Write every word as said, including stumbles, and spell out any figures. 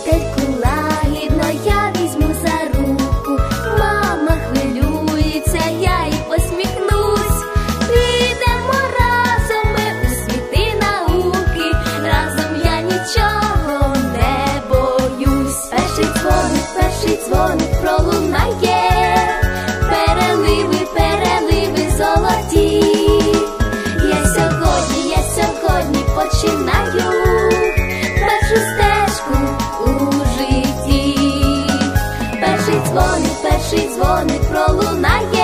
вчительку лагідно я візьму за руку. Мама хвилюється, я їй посміхнусь. Підемо разом ми у світи науки, разом я нічого не боюсь. Перший дзвоник, перший дзвоник пролунає, переливи, переливи золоті. Я сьогодні, я сьогодні починаю першу стежку у житті. Перший дзвоник, перший дзвоник пролунає,